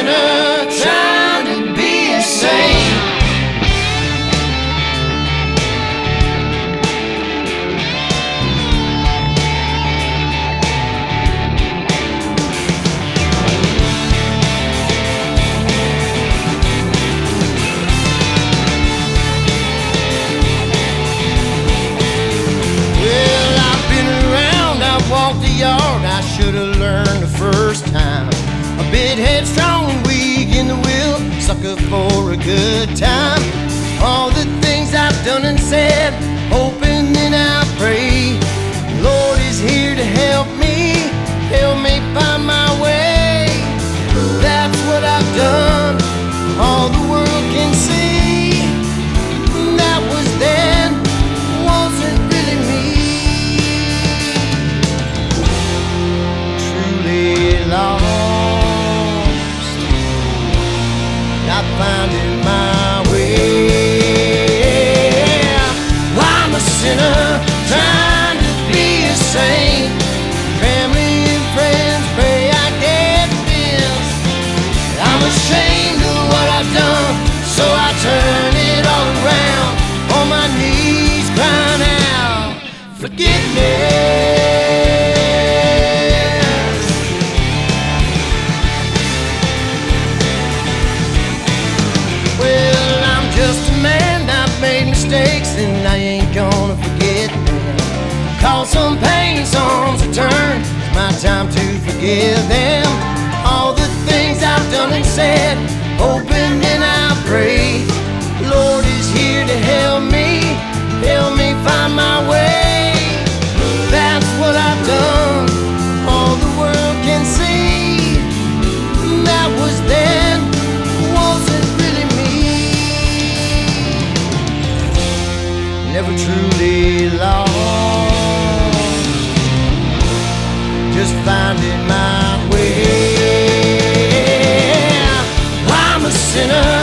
sinner trying to be a saint. Well, I've been around, I've walked the yard, I should have learned the first time. A bit headstrong and weak in the will, sucker for a good time. All the things I've done and said, hoping and I pray, Lord is here to help me find my way. That's what I've done, all the world can see. That was then, wasn't really me. Truly lost, not finding my way. I'm a sinner trying to be a saint. Family and friends pray I get this. I'm ashamed of what I've done, so I turn it all around, on my knees crying out forgiveness. Well, I'm just a man, I've made mistakes, and I ain't gonna forget them. Cause some pain, some return, it's my time to forgive them. All the things I've done and said, hoping and I pray, Lord is here to help me find my way. That's what I've done, all the world can see. That was then, wasn't really me. Never truly lost, just finding my way. I'm a sinner